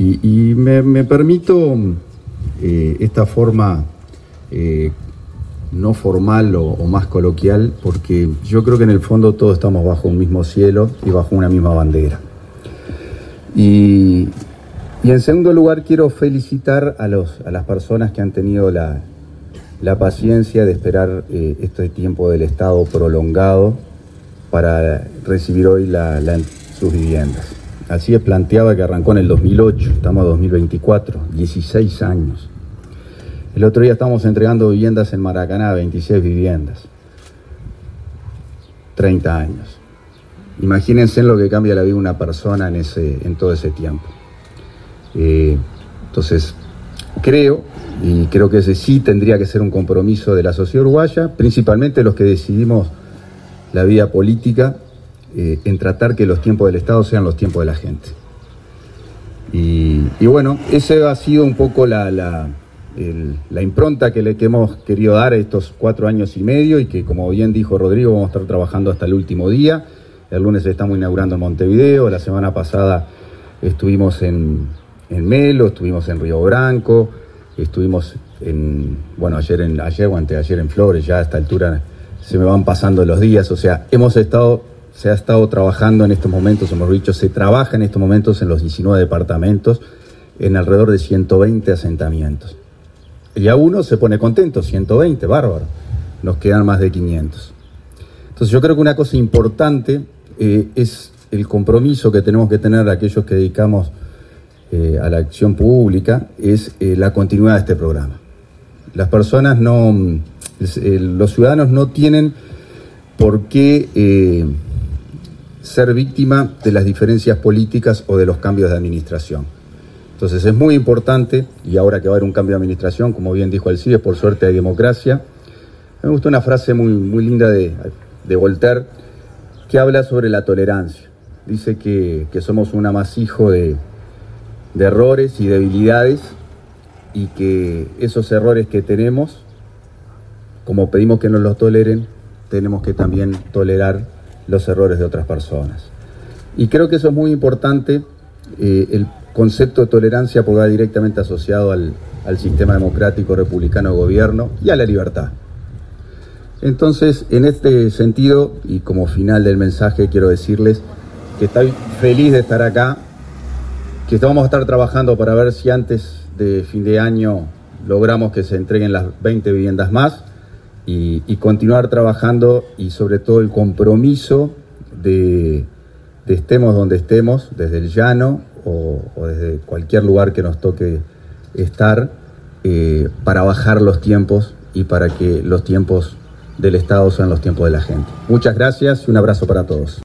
Y me permito esta forma no formal o más coloquial, porque yo creo que en el fondo todos estamos bajo un mismo cielo y bajo una misma bandera. Y en segundo lugar quiero felicitar a las personas que han tenido la paciencia de esperar este tiempo del Estado prolongado para recibir hoy sus viviendas. Así es, planteaba que arrancó en el 2008, estamos en 2024, 16 años. El otro día estábamos entregando viviendas en Maracaná, 26 viviendas, 30 años. Imagínense en lo que cambia la vida de una persona en todo ese tiempo. Entonces, creo que ese sí tendría que ser un compromiso de la sociedad uruguaya, principalmente los que decidimos la vida política, en tratar que los tiempos del Estado sean los tiempos de la gente. Y bueno, esa ha sido un poco la impronta que hemos querido dar a estos 4 años y medio, y que, como bien dijo Rodrigo, vamos a estar trabajando hasta el último día. El lunes estamos inaugurando en Montevideo, la semana pasada estuvimos en Melo, estuvimos en Río Branco, estuvimos ayer o anteayer en Flores. Ya a esta altura se me van pasando los días, o sea, se ha estado trabajando en estos momentos, se trabaja en estos momentos en los 19 departamentos, en alrededor de 120 asentamientos. Y a uno se pone contento, 120, bárbaro, nos quedan más de 500. Entonces yo creo que una cosa importante es el compromiso que tenemos que tener aquellos que dedicamos a la acción pública, es la continuidad de este programa. Las personas los ciudadanos no tienen por qué ser víctima de las diferencias políticas o de los cambios de administración. Entonces es muy importante, y ahora que va a haber un cambio de administración, como bien dijo Alcides, por suerte hay democracia. Me gusta una frase muy linda de Voltaire, que habla sobre la tolerancia. Dice que somos un amasijo de errores y debilidades, y que esos errores que tenemos, como pedimos que nos los toleren, tenemos que también tolerar los errores de otras personas. Y creo que eso es muy importante, el concepto de tolerancia, porque va directamente asociado al sistema democrático republicano de gobierno y a la libertad. Entonces, en este sentido, y como final del mensaje, quiero decirles que estoy feliz de estar acá, que vamos a estar trabajando para ver si antes de fin de año logramos que se entreguen las 20 viviendas más, y continuar trabajando, y sobre todo el compromiso de estemos donde estemos, desde el llano o desde cualquier lugar que nos toque estar, para bajar los tiempos y para que los tiempos del Estado sean los tiempos de la gente. Muchas gracias y un abrazo para todos.